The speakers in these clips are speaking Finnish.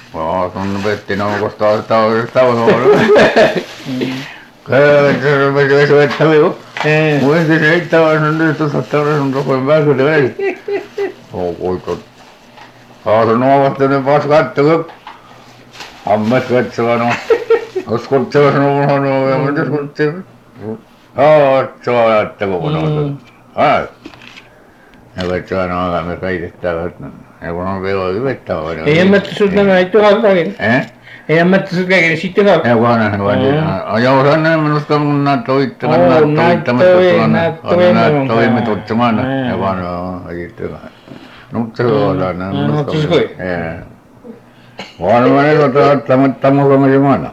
Sun Petti on kostaa tauolla. Vesuettaviu. Muisti seittävän nyt tuossa kokoin pääsyyden väliin. Kuitot. Kaasun nuovastainen pas kattoku. Ammas katsovan on. Uskotsevan on ja mitä uskotsevan. Ootsoa ajatteko kun on. Ai. Ja katsovan on aikaa me kaikittavat. Ja kun on vielä hyvettävä. Ei ämmättä sut nämä ei tuhattakin. Ei ämmättä sut kaiken sitten tuhatta. Ei vaan. Joo sanne minusta mun näyttöitte. Toimitutsemaan. Ja vaan ajittava. Nutte huolaa. Nutte skoi. Vaan mä nyt ottaamatta mulla me semana.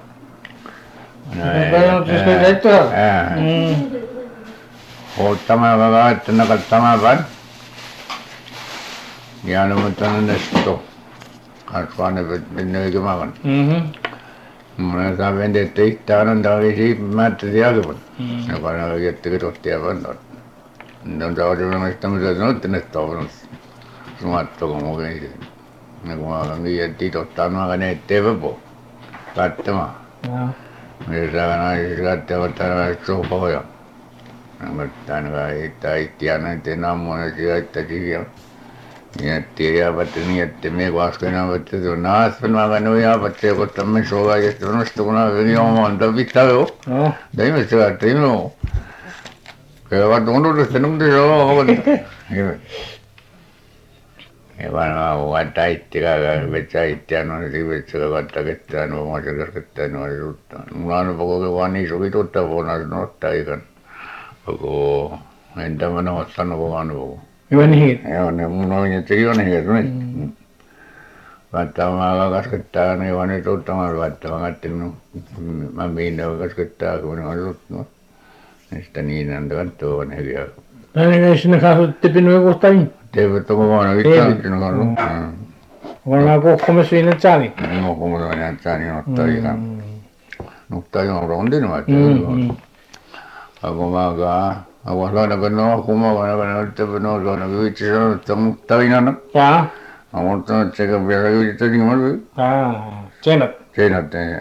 Nutte skoi teittu tuhatta. Ottamaan vähän että nakattamaan päin. Ja no mutta ne nesto. Kasvaa ne nöykymään. Mä saan vente että itään on täällä siipimättä jälkeen. Joka on oikein tohtia vantaa. Ne on taudellisesti mitä sanotte nestoon. Sumatto kun mukin. Ne kun mä olen kiitettiin ottaa nuoka ne ettei po. Katsomaan. Me saavat naisissa katsomaan tänään sopoja. Tänään itseään näiden ammoinen sijoittaisi ja miettii jäävät niin, että me vaskena että se on naaspen mä vennyt jäävät se kun tämän suolaisesti nosta kun on jo monta pitää jo. Teimme se että ei minun. Käyvät unohdusten se on. Ja vanhaa vuotta itsekään vetää itseään on siivetsellä kattaa ketään omassa ketään on juttaa. Mulla on koko vaan niin sovi tuota vuonna sen ottaa ikan. Koko entä mä oon sanonut vaan. Juonihiiri. Joo, ne mun on että juonihiiri nyt. Vaikka mä kaskettaa ne vaan nyt ottamaan vaikka mä katselin mä mihin ne kaskettaa kun ne on juttu. Sitä niin antaa katsoa ne hyviä. Tänne sinne kasvatte pinuja kohta niin. Teivät on kokonaan yhtään kanssa. Kokonaan kohkomassa siinä tsani. No kokonaan näin tsani ottaa ikan. Mutta joo rondin vaikka. Ako maakaan. Ako saanako no kumavana kana nyt no saanako vitsi sanoa että mutta inana. Jaa. Mutta että sekä vielä yrittää niin paljon. Seinät. Seinät ei.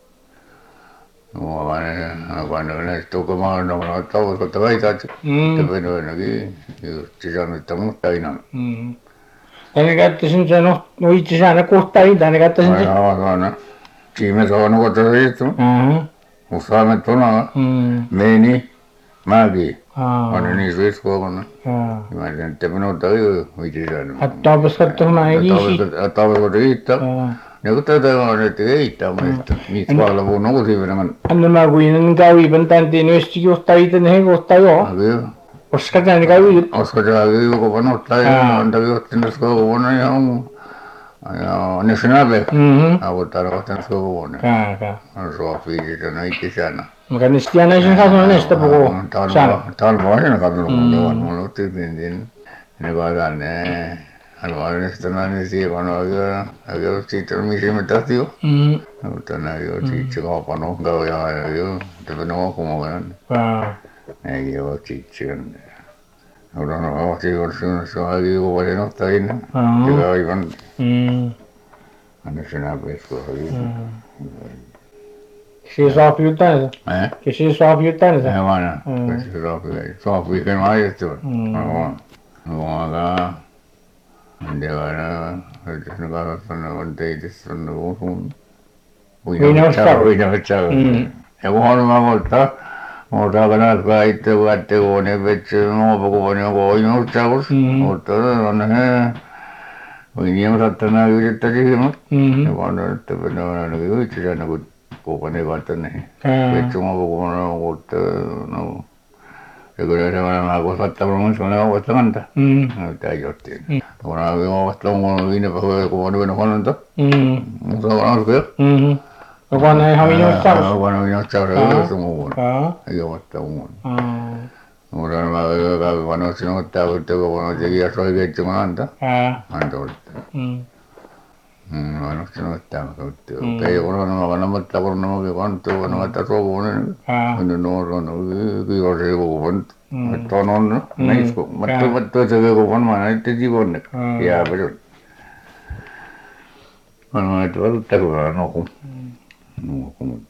No vaan ne tukomaan no taukotta väität. Te venäkin just sanoi että mutta inana. Tänne käyttäisin sen no itse säännä kohta tänne käyttäisin sen. Joo saana. Siinä saanut kohta seitsemän. Usaamme tuolla. Meni. Mäki. On niin viskoon. Mä sen että minun tajuu vitsi säännä. Taupas katsomaan ei niisi. Taupas riittää. Ja kun tätä on että riittää muista. Niitä vailla vuonna uusi venämän. Anna mä kuinen kävipen täntiin yhdessä johtaa itse ne kohta joo. Koska tänne kävi. Koska tämä kävi kun vanottaa ja antaa johtinnas koko vuonna ja on. Ja ne sinäpä. Avuttaa johtinnas koko vuonna. On suofiisi tänä itse säännä. Mä kannasti jäännä sen kasvaa näistä puhuu. Talva on siinä katsonut kun ne on mulla tyypin. Ne vaan ne. Hän vaan näistä näin siihen oikein siitä missä me tahti jo. Mutta näin jo siitä kaupan onkaan ja jo. Tämä on kumoinen. Näin jo siitä. Mutta no se on aika joku vuoden ottaa inne. Se on aivan. Anna sinä peskoa. Se saa jotain. Se saa jotain. Ei vaan. Se saa viikon ajettua. No aika. En tiedä aina. Että ne kasvattanut on teitissä on sun. Uinavitsau. Ja kun on mä mutta kanatkaa itse vuotte kun ne vetsy muopakuvan joku uinavitsaus. Mutta on he. Uinia saattanut yrittää siihen. Ja vaan että ne on ainakin itse säännä kun kuupan ei kautta ne. Vetsy muopakuvan on mutta no. Ja kyllä se vanha kasvattaa mun se on ovesta kantaa. Tämä johtiin. Kun on ovesta on viinepäivä kun on yhden huononta. Mutta on askel. No vanha ihan viinotsaus. No vanha viinotsaus on yhdessä muun. Ei ovesta muun. Mutta mä kävin vanha sinun ottaa mutta kun vanha teki ja soi keitsimään antaa. Antaa ottaa. Vanha sinun ottaa. Ei ole vanhammatta kun on kantaa vanhammatta sovuinen. Kun on kiva se kuvan. Että on näisko. Mutta se kuvan mä näytti sivonne. Jääpä. Mä sanoin, että välttäkö nuoku. Nuoku,